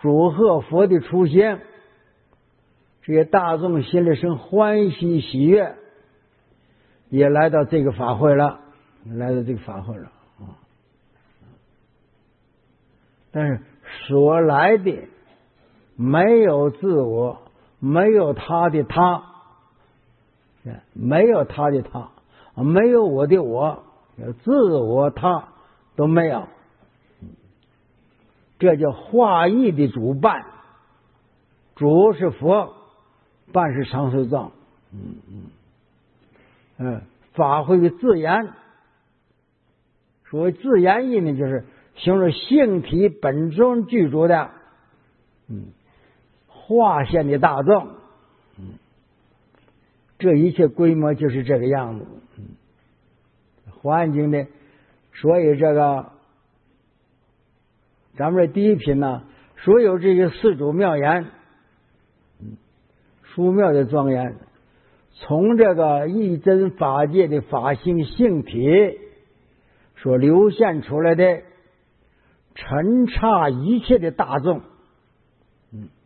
祝贺佛的出现，这些大众心里生欢喜喜悦，也来到这个法会了，但是所来的没有自我，没有他的他，没有他的他，没有我的我，自我他都没有，这叫化义的主办，主是佛，办是长寿藏。法会的自言，所谓自言义呢，就是形容性体本尊具足的化现的大众。这一切规模就是这个样子。华严经的，所以这个咱们这第一品呢，所有这个四主妙言，殊妙的庄严，从这个一真法界的法性性体所流现出来的，尘刹一切的大众，